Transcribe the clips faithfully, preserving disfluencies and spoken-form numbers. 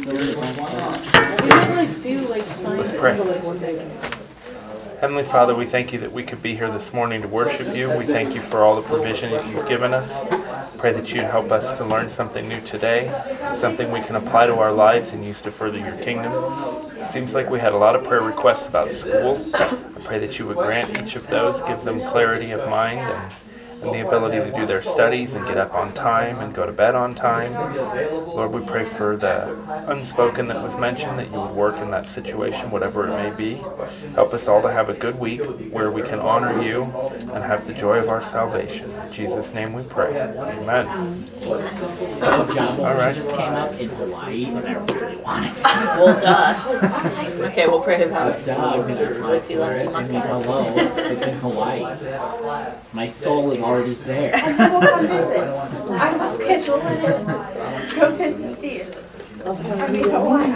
Let's pray. Heavenly Father, we thank you that we could be here this morning to worship you. We thank you for all the provision that you've given us. Pray that you'd help us to learn something new today, something we can apply to our lives and use to further your kingdom. It seems like we had a lot of prayer requests about school. I pray that you would grant each of those, give them clarity of mind and and the ability to do their studies and get up on time and go to bed on time. Lord, we pray for the unspoken that was mentioned, that you would work in that situation, whatever it may be. Help us all to have a good week where we can honor you and have the joy of our salvation. In Jesus' name we pray. Amen. Good job. All right. Just came up in Hawaii, and I really wanted to. Well, duh. Okay, we'll pray about it. Duh, I'm gonna Well, if you love to I mock mean, hello. It's in Hawaii. My soul is already there. And then we'll come visit. I will schedule it. Go visit Steve. I mean, Hawaii.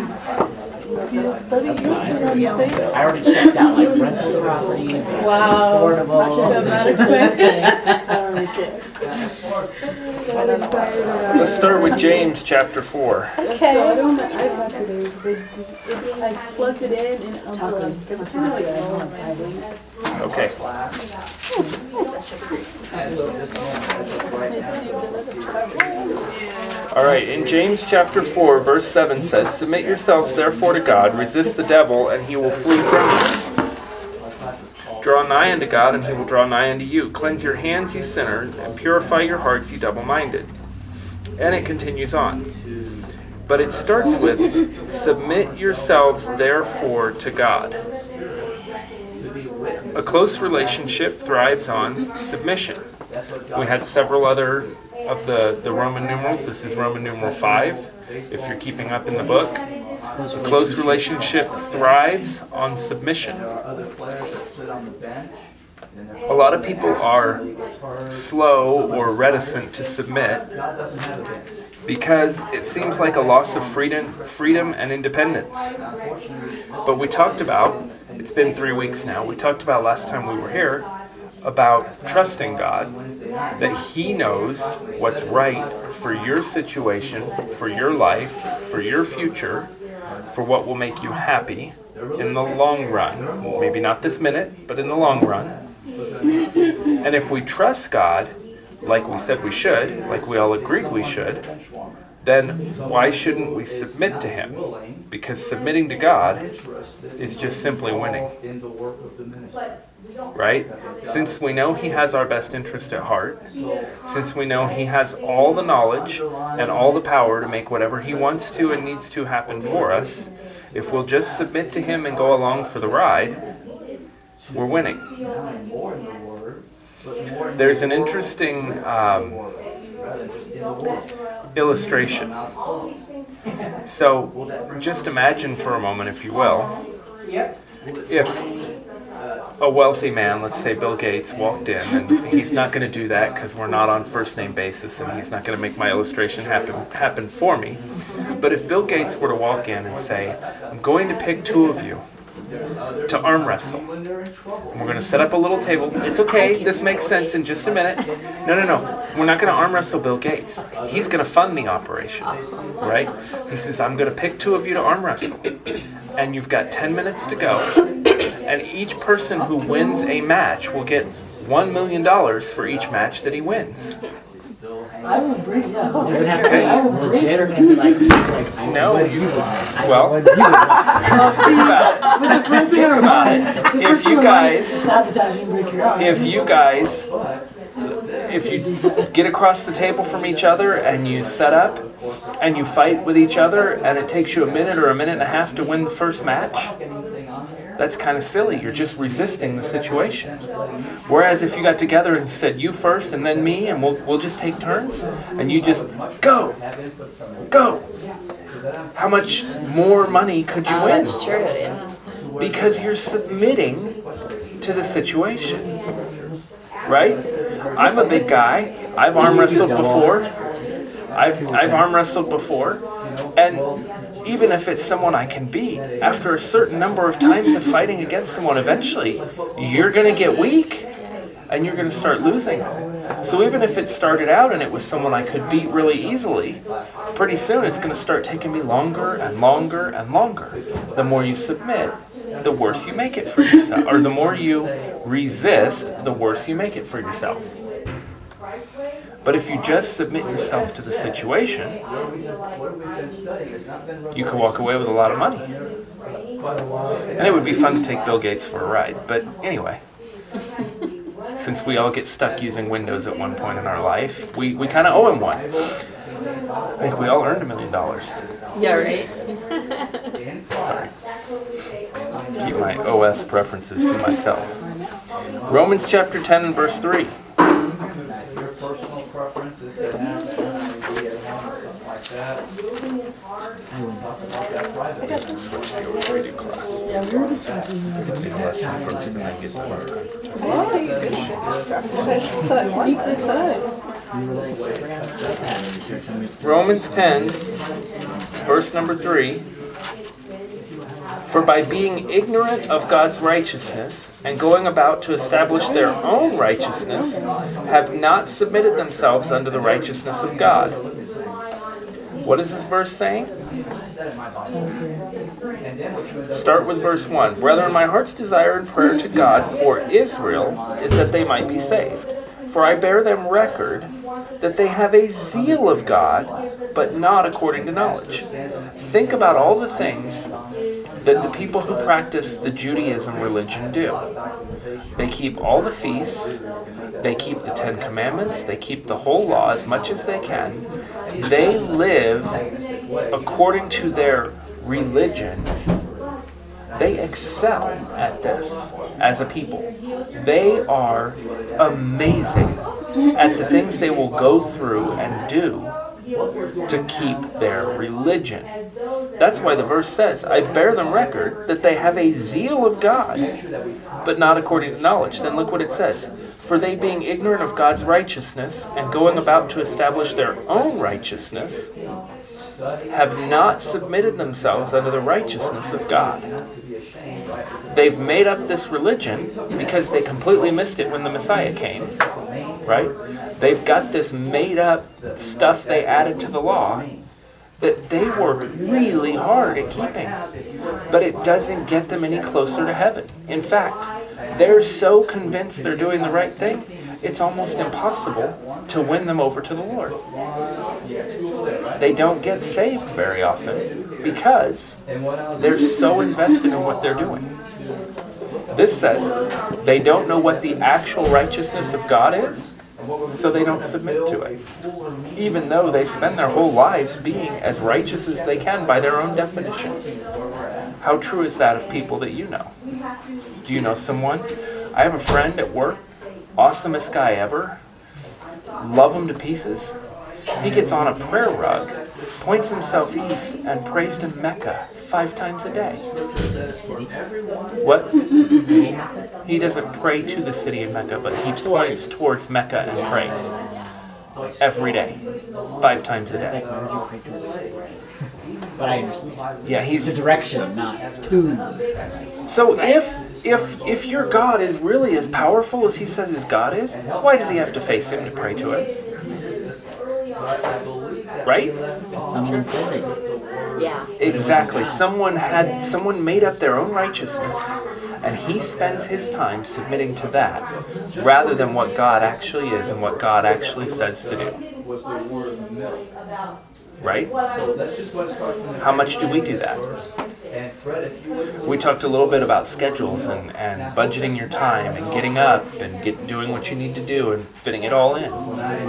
I already checked out like rental properties. Wow. Affordable. Let's start with James chapter four. Okay. So I don't know. I left it in because I plugged it in and unplugged. It's kind of like a Okay. All right, in James chapter four, verse seven says, "Submit yourselves therefore to God, resist the devil, and he will flee from you. Draw nigh unto God, and he will draw nigh unto you. Cleanse your hands, ye sinners, and purify your hearts, ye double-minded." And it continues on. But it starts with, "Submit yourselves therefore to God." A close relationship thrives on submission. We had several other of the, the Roman numerals. This is Roman numeral five, if you're keeping up in the book. A close relationship thrives on submission. A lot of people are slow or reticent to submit because it seems like a loss of freedom, freedom and independence. But we talked about, it's been three weeks now, we talked about last time we were here about trusting God, that He knows what's right for your situation, for your life, for your future, for what will make you happy in the long run. Maybe not this minute, but in the long run. And if we trust God, like we said we should, like we all agreed we should, then why shouldn't we submit to Him? Because submitting to God is just simply winning. Right? Since we know He has our best interest at heart, since we know He has all the knowledge and all the power to make whatever He wants to and needs to happen for us, if we'll just submit to Him and go along for the ride, we're winning. There's an interesting um, illustration. So just imagine for a moment, if you will, if a wealthy man, let's say Bill Gates, walked in, and he's not going to do that because we're not on first name basis, and he's not going to make my illustration happen happen for me. But if Bill Gates were to walk in and say, "I'm going to pick two of you to arm wrestle. And we're going to set up a little table. It's okay, this makes sense in just a minute. No, no, no. We're not going to arm wrestle Bill Gates. He's going to fund the operation, right? He says, I'm going to pick two of you to arm wrestle. And you've got ten minutes to go. And each person who wins a match will get one million dollars for each match that he wins. I will break it up. Does it have to be legit or can it be like, like I No, know you, you well, With the first thing in mind, the If first you thing in mind guys- is to sabotage and break your arm. if you guys, if you get across the table from each other and you set up and you fight with each other and it takes you a minute or a minute and a half to win the first match, that's kind of silly. You're just resisting the situation. Whereas if you got together and said you first and then me and we'll we'll just take turns and you just go, go. How much more money could you Oh, win? that's true, yeah. Because you're submitting to the situation. Right? I'm a big guy. I've arm wrestled before. I've I've arm wrestled before. And even if it's someone I can beat, after a certain number of times of fighting against someone, eventually you're going to get weak and you're going to start losing. So even if it started out and it was someone I could beat really easily, pretty soon it's going to start taking me longer and longer and longer. The more you submit, the worse you make it for yourself. Or the more you resist, the worse you make it for yourself. But if you just submit yourself to the situation, you can walk away with a lot of money. And it would be fun to take Bill Gates for a ride. But anyway, since we all get stuck using Windows at one point in our life, we, we kind of owe him one. I think we all earned a million dollars. Yeah, right? Sorry. Keep my O S preferences to myself. Romans chapter ten and verse three. Switch the overrated class. Yeah, we were just talking We're going to do lesson first and then get more time for testing. about weekly time. Romans ten, verse number three. For by being ignorant of God's righteousness and going about to establish their own righteousness, have not submitted themselves unto the righteousness of God. What is this verse saying? Start with verse one. Brethren, my heart's desire and prayer to God for Israel is that they might be saved. For I bear them record that they have a zeal of God, but not according to knowledge. Think about all the things that the people who practice the Judaism religion do. They keep all the feasts, they keep the Ten Commandments, they keep the whole law as much as they can. They live according to their religion. They excel at this as a people. They are amazing at the things they will go through and do to keep their religion. That's why the verse says, I bear them record that they have a zeal of God, but not according to knowledge. Then look what it says. For they being ignorant of God's righteousness and going about to establish their own righteousness, have not submitted themselves unto the righteousness of God. They've made up this religion because they completely missed it when the Messiah came, right? They've got this made up stuff they added to the law that they work really hard at keeping, but it doesn't get them any closer to heaven. In fact, they're so convinced they're doing the right thing, it's almost impossible to win them over to the Lord. They don't get saved very often because they're so invested in what they're doing. This says they don't know what the actual righteousness of God is, so they don't submit to it, even though they spend their whole lives being as righteous as they can by their own definition. How true is that of people that you know? Do you know someone? I have a friend at work, awesomest guy ever, love him to pieces. He gets on a prayer rug, points himself east, and prays to Mecca five times a day. What? He doesn't pray to the city of Mecca, but he points towards Mecca and prays every day, five times a day. But I understand. Yeah, The he's direction, not to. so if if if your God is really as powerful as he says his God is, why does he have to face him to pray to him? Right? Someone said they did. Yeah. Exactly. Someone had someone made up their own righteousness, and he spends his time submitting to that rather than what God actually is and what God actually says to do. Right? How much do we do that? We talked a little bit about schedules and, and budgeting your time and getting up and get doing what you need to do and fitting it all in.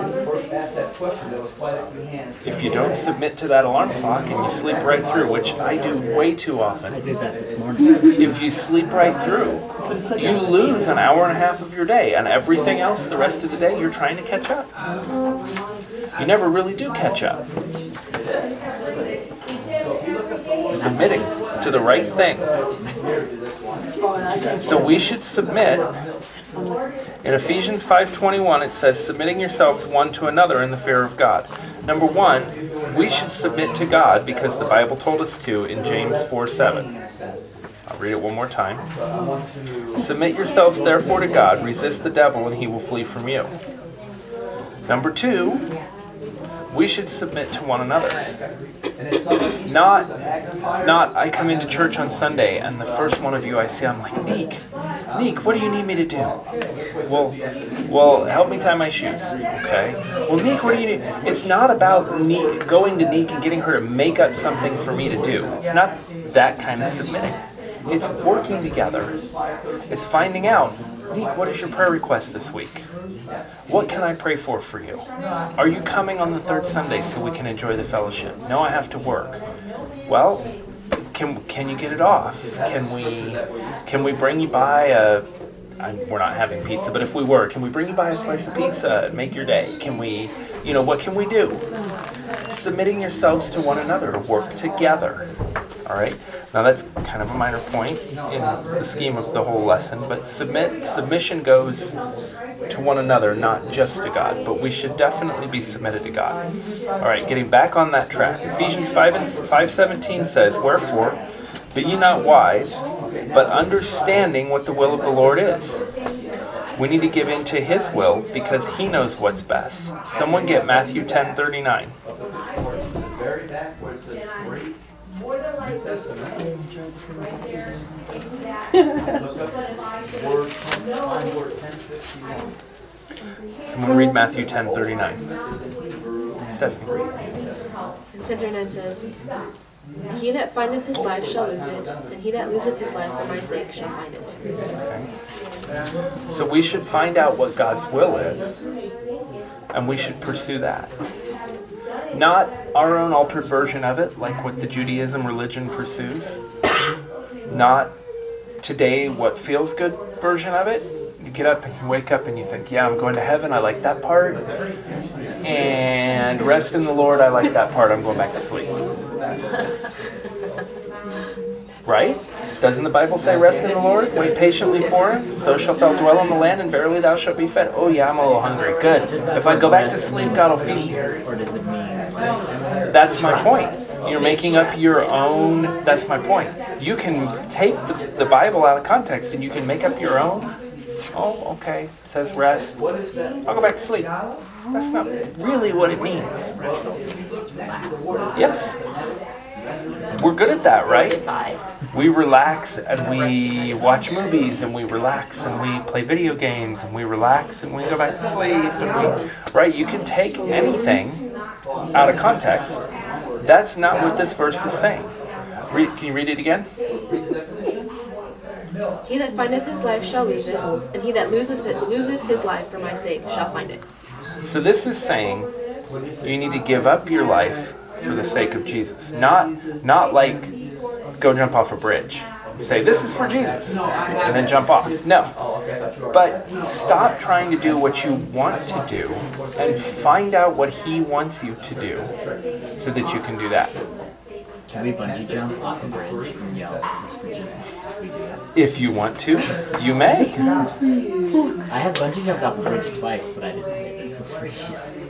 If you don't submit to that alarm clock and you sleep right through, which I do way too often, I did that this morning. if you sleep right through, you lose an hour and a half of your day, and everything else the rest of the day you're trying to catch up. You never really do catch up. Submitting to the right thing. So we should submit. In Ephesians five twenty-one it says, submitting yourselves one to another in the fear of God. Number one, we should submit to God because the Bible told us to in James four seven. I'll read it one more time. Submit yourselves therefore to God, resist the devil and he will flee from you. Number two, we should submit to one another. Not, not I come into church on Sunday and the first one of you I see, I'm like, Neek, Neek, what do you need me to do? Well, well, help me tie my shoes. Okay. Well, Neek, what do you need? It's not about Neek, going to Neek and getting her to make up something for me to do. It's not that kind of submitting. It's working together. It's finding out, Neek, what is your prayer request this week? What can I pray for for you? Are you coming on the third Sunday so we can enjoy the fellowship? No, I have to work. Well, can can you get it off? Can we can we bring you by a? I, we're not having pizza, but if we were, can we bring you by a slice of pizza and make your day? Can we, you know, what can we do? Submitting yourselves to one another to work together. All right. Now that's kind of a minor point in the scheme of the whole lesson, but submit submission goes to one another, not just to God, but we should definitely be submitted to God. All right, getting back on that track. Ephesians five and five seventeen says, "Wherefore, be ye not wise, but understanding what the will of the Lord is." We need to give in to His will because He knows what's best. Someone get Matthew ten thirty-nine. Very back where it says great New Testament. Look up word, find word ten fifty-one. Someone read Matthew ten thirty-nine. Stephanie, read. ten thirty-nine says, "He that findeth his life shall lose it, and he that loseth his life for my sake shall find it." Okay. So we should find out what God's will is, and we should pursue that. Not our own altered version of it, like what the Judaism religion pursues. Not today what feels good version of it. You get up and you wake up and you think, yeah, I'm going to heaven, I like that part. And rest in the Lord, I like that part, I'm going back to sleep. Right? Doesn't the Bible say rest in the Lord? Wait patiently for Him, so shalt thou dwell on the land, and verily thou shalt be fed. Oh yeah, I'm a little hungry. Good. If I go back to sleep, God will feed me. Or does it mean? That's my point. You're making up your own, that's my point. You can take the, the Bible out of context and you can make up your own. Oh, okay, it says rest. I'll go back to sleep. That's not really what it means. Yes. We're good at that, right? We relax and we watch movies and we relax and we play video games and we relax and we go back to sleep. And we, right? You can take anything out of context. That's not what this verse is saying. Read, can you read it again? "He that findeth his life shall lose it, and he that loseth it, loseth his life for my sake shall find it." So this is saying you need to give up your life for the sake of Jesus. Not, not like go jump off a bridge. Say, this is for Jesus, and then jump off. No. But stop trying to do what you want to do and find out what He wants you to do so that you can do that. Can we bungee jump off a bridge and yell, "This is for Jesus"? As we do that? If you want to, you may. I have bungee jumped off a bridge twice, but I didn't say this is for Jesus.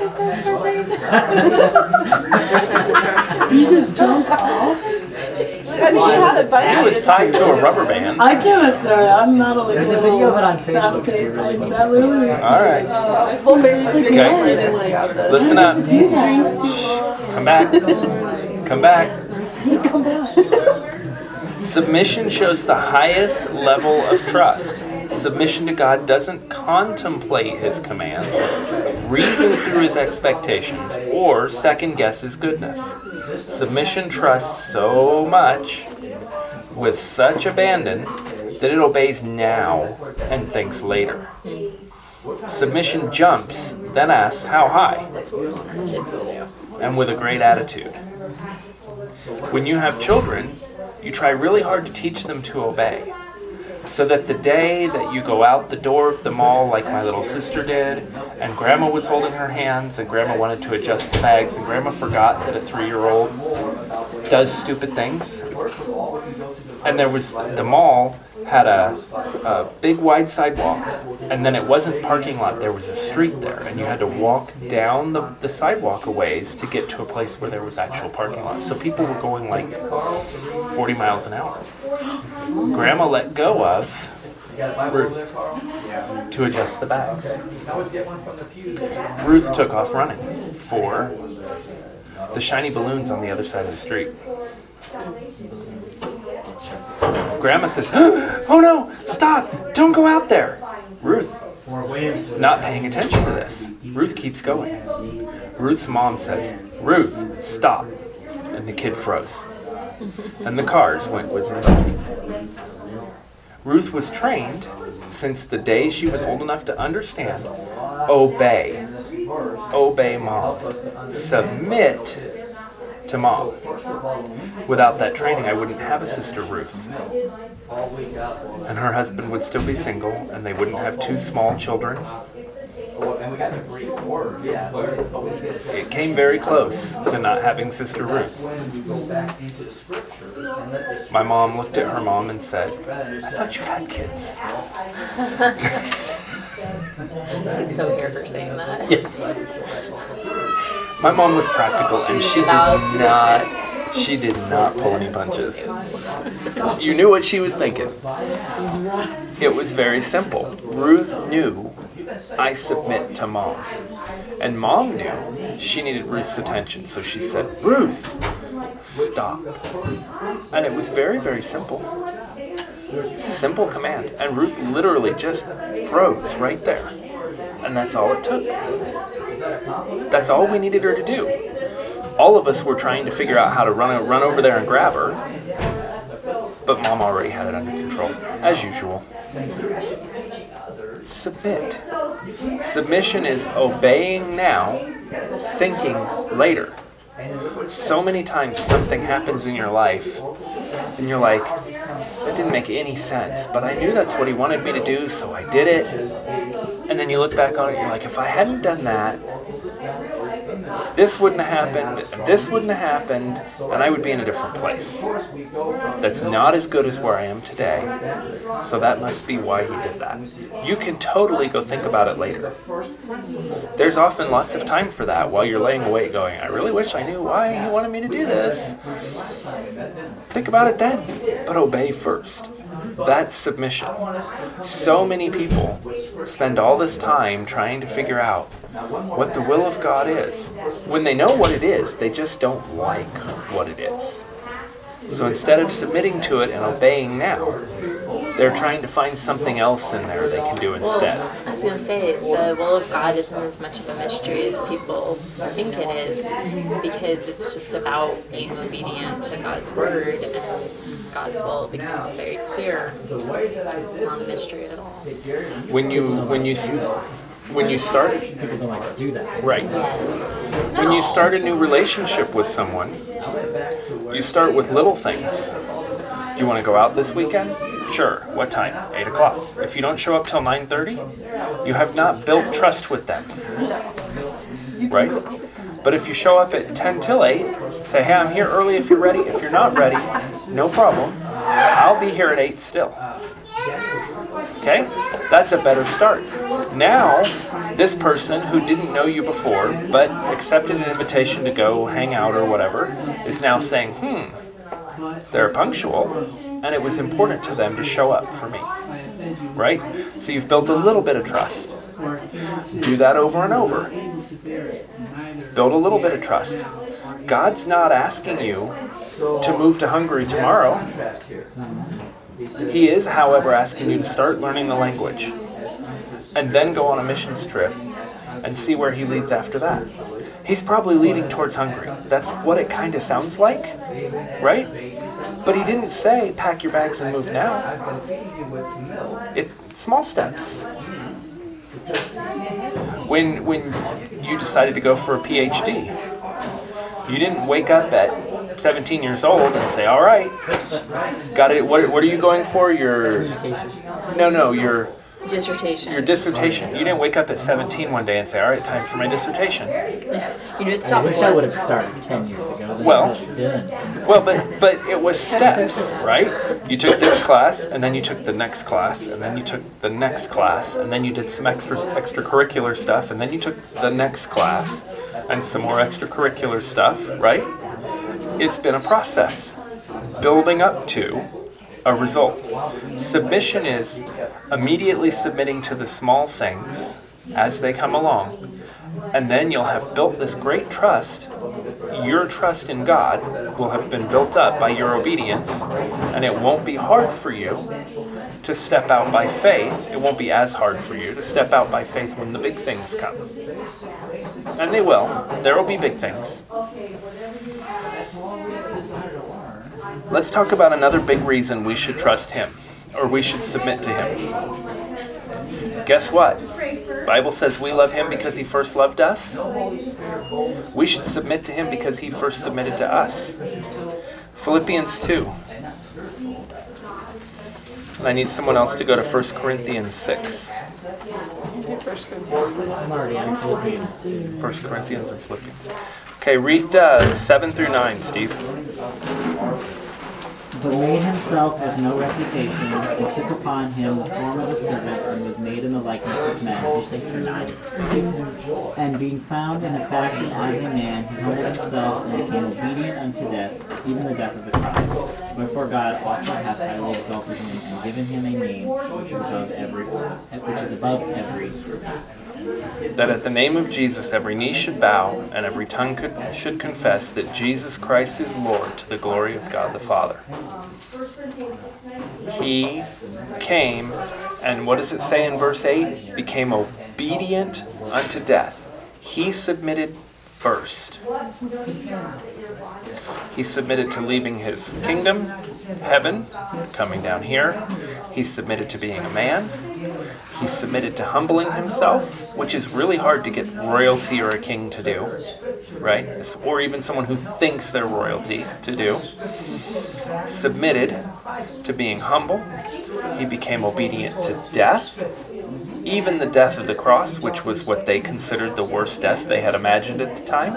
You just jump off? How did you have a bungee? It was tied to a rubber band. I can't say I'm not a There's a video of it on Facebook if you really need That to see really it. All right. Full face like Okay. Listen up. These drinks too Come back. Come back. Submission shows the highest level of trust. Submission to God doesn't contemplate His commands, reason through His expectations, or second guess His goodness. Submission trusts so much, with such abandon, that it obeys now and thinks later. Submission jumps, then asks, how high? That's what we want our kids to do. And with a great attitude. When you have children, you try really hard to teach them to obey. So that the day that you go out the door of the mall like my little sister did, and Grandma was holding her hands, and Grandma wanted to adjust the bags, and Grandma forgot that a three-year-old does stupid things. And there was, the mall had a, a big wide sidewalk, and then it wasn't parking lot, there was a street there, and you had to walk down the, the sidewalk a ways to get to a place where there was actual parking lot. So people were going like forty miles an hour. Grandma let go of Ruth to adjust the bags. You can always get one from the pews. Ruth took off running for the shiny balloons on the other side of the street. Grandma says, "Oh no, stop, don't go out there." Ruth, not paying attention to this. Ruth keeps going. Ruth's mom says, "Ruth, stop." And the kid froze. And the cars went whizzing by. Ruth was trained, since the day she was old enough to understand, obey. Obey mom. Submit to mom. Without that training, I wouldn't have a sister Ruth. And her husband would still be single, and they wouldn't have two small children. And we got a Greek word, yeah. It came very close to not having sister Ruth. When we go back into the scriptures and let the My mom looked at her mom and said, "I thought you had kids." I can so hear her saying that. My mom was practical, and she did not. She did not pull any punches. You knew what she was thinking. It was very simple. Ruth knew, I submit to mom. And mom knew she needed Ruth's attention, so she said, "Ruth, stop." And it was very, very simple. It's a simple command. And Ruth literally just froze right there. And that's all it took. That's all we needed her to do. All of us were trying to figure out how to run, run over there and grab her. But mom already had it under control, as usual. Submit. Submission is obeying now, thinking later. So many times something happens in your life, and you're like, that didn't make any sense, but I knew that's what he wanted me to do, so I did it. And then you look back on it, and you're like, if I hadn't done that, this wouldn't have happened, and this wouldn't have happened, and I would be in a different place. That's not as good as where I am today, so that must be why he did that. You can totally go think about it later. There's often lots of time for that while you're laying awake going, I really wish I knew why he wanted me to do this. Think about it then, but obey first. That's submission. So many people spend all this time trying to figure out what the will of God is. When they know what it is, they just don't like what it is. So instead of submitting to it and obeying now, they're trying to find something else in there they can do instead. I was going to say, the will of God isn't as much of a mystery as people think it is, because it's just about being obedient to God's word, and God's will becomes very clear. It's not a mystery at all. When you when you when you start People don't like to do that. right. Yes. When you start a new relationship with someone, you start with little things. You want to go out this weekend? Sure. What time? eight o'clock. If you don't show up till nine thirty, you have not built trust with them. Right? But if you show up at ten till eight, say, hey, I'm here early if you're ready. If you're not ready, no problem. I'll be here at eight still. Okay? That's a better start. Now, this person who didn't know you before, but accepted an invitation to go hang out or whatever, is now saying, hmm, they're punctual, and it was important to them to show up for me. Right? So you've built a little bit of trust. Do that over and over. Build a little bit of trust. God's not asking you to move to Hungary tomorrow. He is, however, asking you to start learning the language and then go on a missions trip and see where he leads after that. He's probably leading towards Hungary. That's what it kind of sounds like, right? But he didn't say, pack your bags and move now. It's small steps. When when you decided to go for a P H D, you didn't wake up at seventeen years old and say, all right, got it. What, what are you going for? Your, no, no, your Dissertation. Your dissertation. You didn't wake up at seventeen one day and say, all right, time for my dissertation. You knew what the I topic wish I would have was. started ten years ago. Then Well- I would have done. Well, but but it was steps, right? You took this class, and then you took the next class, and then you took the next class, and then you did some extra extracurricular stuff, and then you took the next class, and some more extracurricular stuff, right? It's been a process building up to a result. Submission is immediately submitting to the small things as they come along, and then you'll have built this great trust. Your trust in God will have been built up by your obedience, and it won't be hard for you to step out by faith. It won't be as hard for you to step out by faith when the big things come. And they will. There will be big things. Let's talk about another big reason we should trust him, or we should submit to him. Guess what? The Bible says we love him because he first loved us. We should submit to him because he first submitted to us. Philippians two. And I need someone else to go to First Corinthians six. I'm already on Philippians. First Corinthians and Philippians. Okay, read uh, seven through nine, Steve. But made himself of no reputation, and took upon him the form of a servant, and was made in the likeness of men. You say through nine. And being found in the fashion as a man, he humbled himself and became obedient unto death, even the death of the cross. Wherefore God also hath highly exalted him, and given him a name which is above every, which is above every name. That at the name of Jesus every knee should bow, and every tongue could, should confess that Jesus Christ is Lord, to the glory of God the Father. He came, and what does it say in verse eight? Became obedient unto death. He submitted first. He submitted to leaving his kingdom, heaven, coming down here. He submitted to being a man. He submitted to humbling himself, which is really hard to get royalty or a king to do, right? Or even someone who thinks they're royalty to do. Submitted to being humble. He became obedient to death, even the death of the cross, which was what they considered the worst death they had imagined at the time.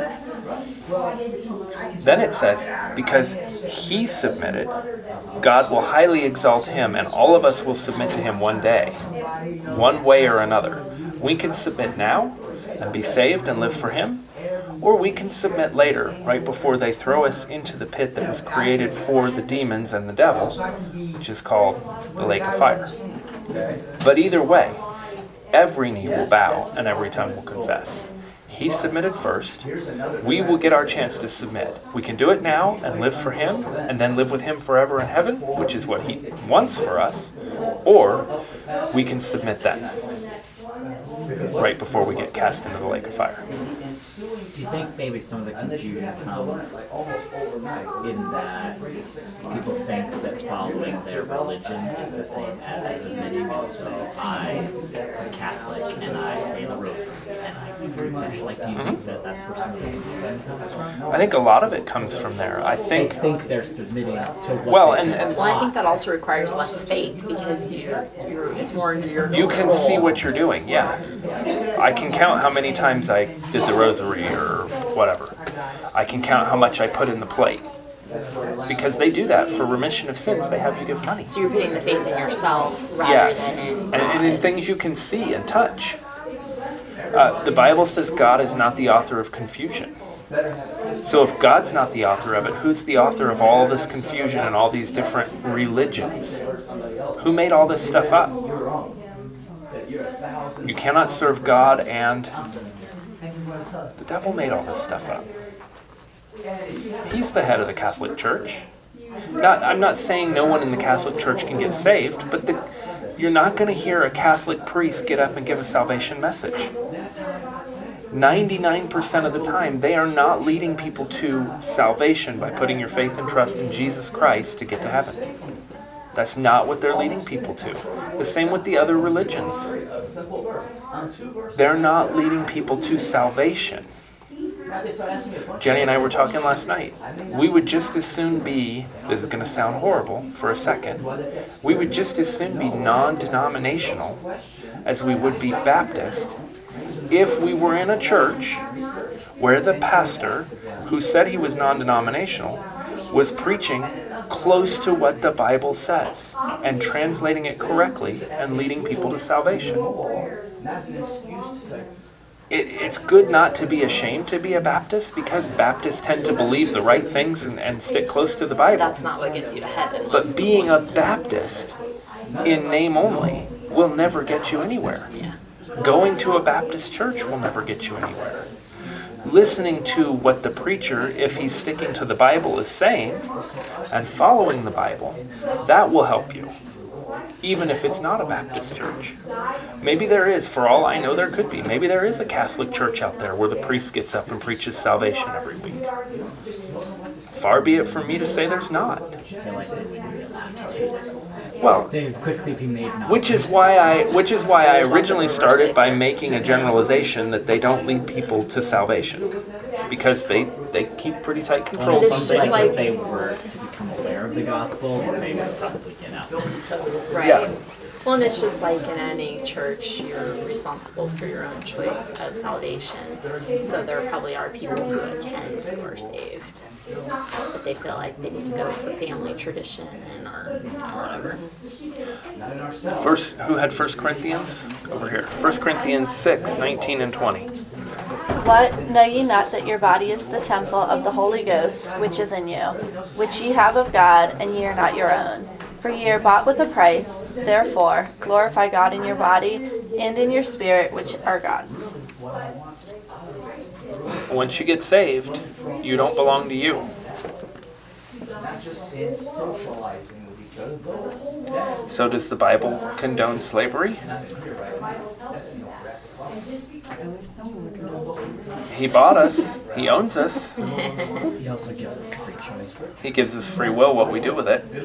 Then it says, because he submitted, God will highly exalt him, and all of us will submit to him one day, one way or another. We can submit now and be saved and live for him, or we can submit later, right before they throw us into the pit that was created for the demons and the devil, which is called the lake of fire. But either way, every knee will bow and every tongue will confess. He submitted first. We will get our chance to submit. We can do it now and live for him, and then live with him forever in heaven, which is what he wants for us. Or we can submit then, right before we get cast into the lake of fire. Do you think maybe some of the confusion comes in that people think that following their religion is the same as submitting? So I am Catholic and I say the rosary and I confession. Like, do you mm-hmm. think that that's where some of the confusion comes from? I think a lot of it comes from there. I think they think they're submitting to what well, they and, and well, I think that also requires less faith because you're, you're it's more under your you can see what you're doing. Yeah, I can count how many times I did the rosary or whatever. I can count how much I put in the plate. Because they do that for remission of sins. They have you give money. So you're putting the faith in yourself rather yes. than in and, and in things you can see and touch. Uh, the Bible says God is not the author of confusion. So if God's not the author of it, who's the author of all this confusion and all these different religions? Who made all this stuff up? You cannot serve God and the devil made all this stuff up. He's the head of the Catholic Church. Not, I'm not saying no one in the Catholic Church can get saved, but the, you're not going to hear a Catholic priest get up and give a salvation message. ninety-nine percent of the time, they are not leading people to salvation by putting your faith and trust in Jesus Christ to get to heaven. That's not what they're leading people to. The same with the other religions. They're not leading people to salvation. Jenny and I were talking last night. We would just as soon be, this is going to sound horrible for a second, we would just as soon be non-denominational as we would be Baptist if we were in a church where the pastor, who said he was non-denominational, was preaching close to what the Bible says and translating it correctly and leading people to salvation. it, it's good not to be ashamed to be a Baptist, because Baptists tend to believe the right things and, and stick close to the Bible. That's not what gets you to heaven. most But of the being a point. Baptist in name only will never get you anywhere. Yeah. Going to a Baptist church will never get you anywhere. Listening to what the preacher, if he's sticking to the Bible, is saying and following the Bible, that will help you. Even if it's not a Baptist church. Maybe there is, for all I know there could be. Maybe there is a Catholic church out there where the priest gets up and preaches salvation every week. Far be it from me to say there's not. I feel like they wouldn't be allowed to do that. Well, They would quickly be made not. which is why I which is why I originally started by making a generalization that they don't lead people to salvation. Because they, they keep pretty tight control. This It's is some just things. like, like- if they were to become aware of the gospel, they would probably get out themselves. Right. Yeah. Well, and it's just like in any church, you're responsible for your own choice of salvation. So there probably are people who attend who are saved, but they feel like they need to go for family tradition and or whatever. First, who had First Corinthians? Over here. First Corinthians six, nineteen and twenty. What, know ye not that your body is the temple of the Holy Ghost, which is in you, which ye have of God, and ye are not your own? For ye are bought with a price. Therefore, glorify God in your body and in your spirit, which are God's. Once you get saved, you don't belong to you. Not just in socializing with each other, but So does the Bible condone slavery? He bought us. He owns us. He also gives us free choice. He gives us free will what we do with it.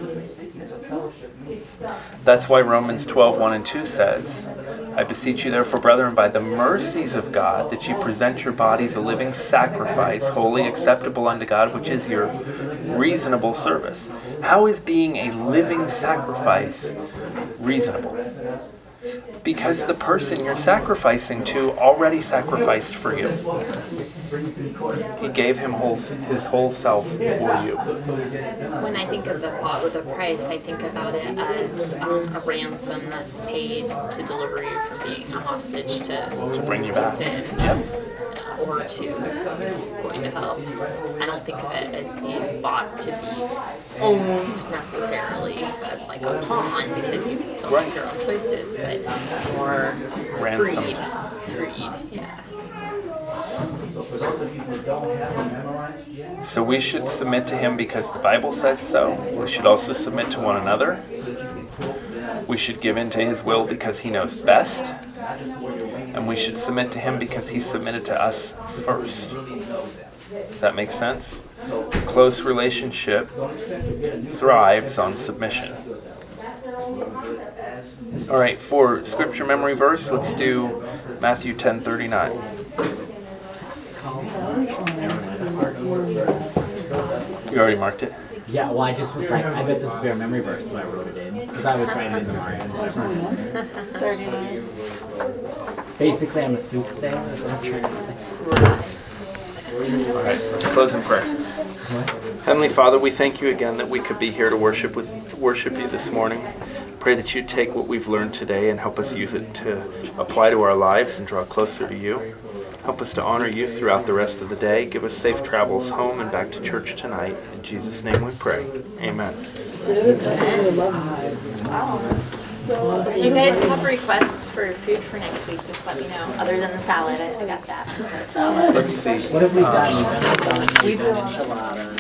That's why Romans twelve, one and two says, I beseech you therefore, brethren, by the mercies of God, that you present your bodies a living sacrifice, wholly acceptable unto God, which is your reasonable service. How is being a living sacrifice reasonable? Because the person you're sacrificing to already sacrificed for you. He gave him whole, his whole self for you. When I think of the bought with a price, I think about it as um, a ransom that's paid to deliver you from being a hostage to, To bring you to back. sin. Yep. Or to going to hell. I don't think of it as being bought to be owned necessarily as like a pawn, because you can still make your own choices, but more freed. Ransomed. Freed, yeah. so for those of you who don't have it memorized yet, So we should submit to him because the Bible says so. We should also submit to one another. We should give in to his will because he knows best. And we should submit to him because he submitted to us first. Does that make sense? Close relationship thrives on submission. All right, for scripture memory verse, let's do Matthew ten thirty-nine. You already marked it? Yeah, well, I just was like, I bet this would be our memory verse, so I wrote it in. Because I was writing in the Marians. thirty-nine. Basically, I'm a soothsayer, is what I'm trying to say. All right, let's close in prayer. Heavenly Father, we thank you again that we could be here to worship with worship you this morning. Pray that you take what we've learned today and help us use it to apply to our lives and draw closer to you. Help us to honor you throughout the rest of the day. Give us safe travels home and back to church tonight. In Jesus' name we pray. Amen. If you guys have requests for food for next week, just let me know. Other than the salad, I, I got that. Let's see. What have we done? We've done, we've done enchiladas.